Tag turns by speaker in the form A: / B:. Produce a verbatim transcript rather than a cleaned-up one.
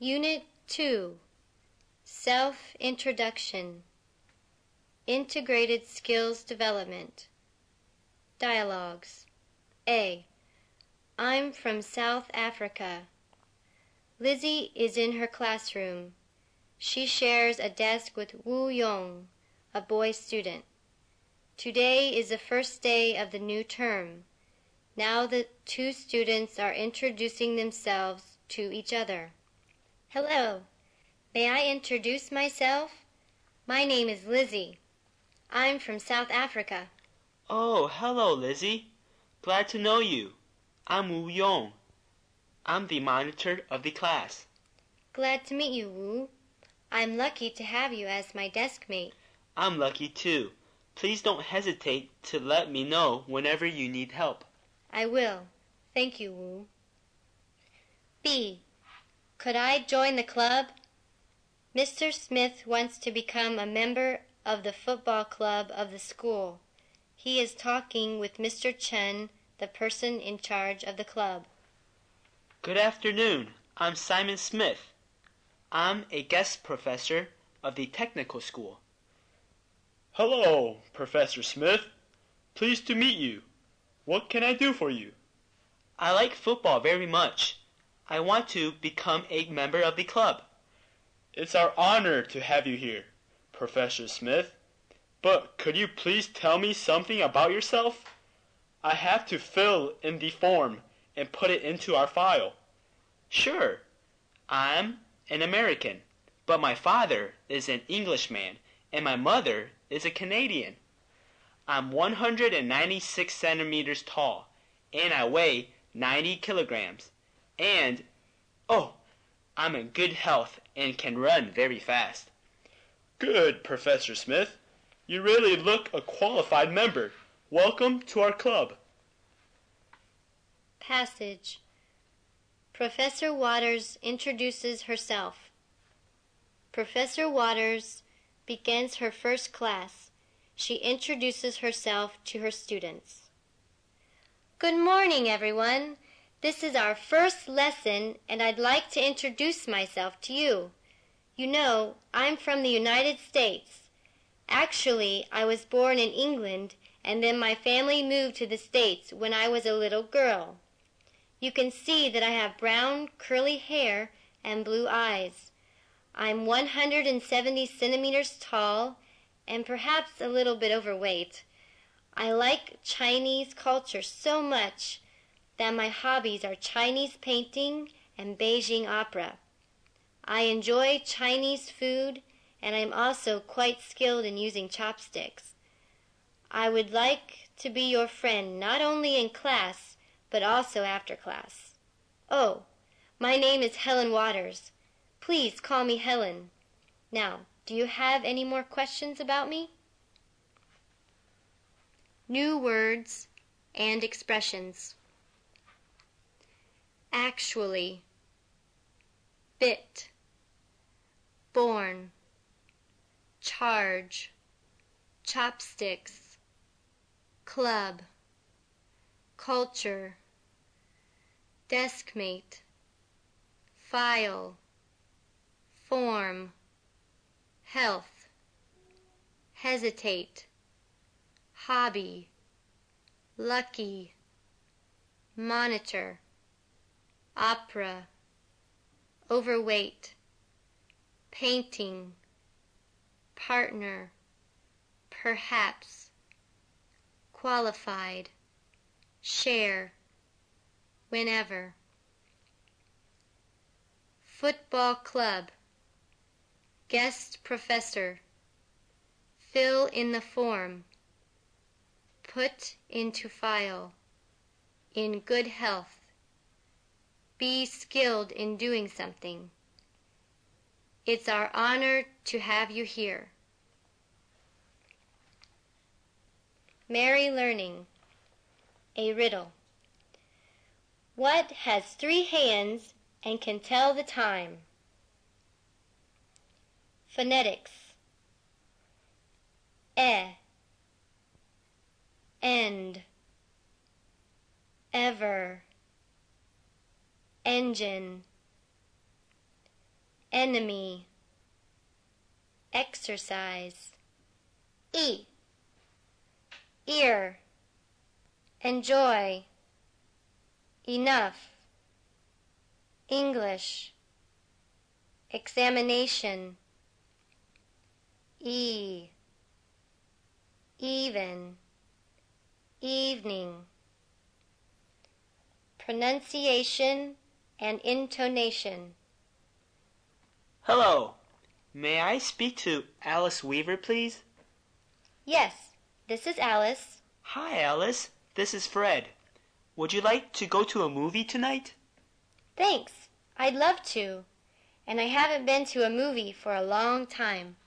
A: Unit two, Self-Introduction, Integrated Skills Development, Dialogues. A. I'm from South Africa. Lizzie is in her classroom. She shares a desk with Wu Yong, a boy student. Today is the first day of the new term. Now the two students are introducing themselves to each other. Hello. May I introduce myself? My name is Lizzie. I'm from South Africa.
B: Oh, hello, Lizzie. Glad to know you. I'm Wu Yong. I'm the monitor of the class.
A: Glad to meet you, Wu. I'm lucky to have you as my desk mate.
B: I'm lucky too. Please don't hesitate to let me know whenever you need help.
A: I will. Thank you, Wu. B. Could I join the club? Mister Smith wants to become a member of the football club of the school. He is talking with Mister Chen, the person in charge of the club.
B: Good afternoon. I'm Simon Smith. I'm a guest professor of the technical school.
C: Hello, Professor Smith. Pleased to meet you. What can I do for you?
B: I like football very much. I want to become a member of the club.
C: It's our honor to have you here, Professor Smith. But could you please tell me something about yourself? I have to fill in the form and put it into our file.
B: Sure. I'm an American, but my father is an Englishman and my mother is a Canadian. I'm one hundred ninety-six centimeters tall and I weigh ninety kilograms. And, oh, I'm in good health and can run very fast.
C: Good, Professor Smith. You really look a qualified member. Welcome to our club.
A: Passage. Professor Waters introduces herself. Professor Waters begins her first class. She introduces herself to her students. Good morning, everyone. This is our first lesson, and I'd like to introduce myself to you. You know, I'm from the United States. Actually, I was born in England, and then my family moved to the States when I was a little girl. You can see that I have brown, curly hair and blue eyes. I'm one hundred seventy centimeters tall and perhaps a little bit overweight. I like Chinese culture so much that my hobbies are Chinese painting and Beijing opera. I enjoy Chinese food, and I'm also quite skilled in using chopsticks. I would like to be your friend not only in class, but also after class. Oh, my name is Helen Waters. Please call me Helen. Now, do you have any more questions about me? New words and expressions. Actually, bit, born, charge, chopsticks, club, culture, deskmate, file, form, health, hesitate, hobby, lucky, monitor, opera, overweight, painting, partner, perhaps, qualified, share, whenever. Football club, guest professor, fill in the form, put into file, in good health, be skilled in doing something. It's our honor to have you here. Merry Learning, a riddle. What has three hands and can tell the time? Phonetics. E, end, ever, engine. enemy, exercise. E, ear, enjoy, enough, English, examination. E, even, evening. Pronunciation and intonation.
B: Hello. May I speak to Alice Weaver, please?
A: Yes, this is Alice.
B: Hi, Alice. This is Fred. Would you like to go to a movie tonight?
A: Thanks. I'd love to. And I haven't been to a movie for a long time.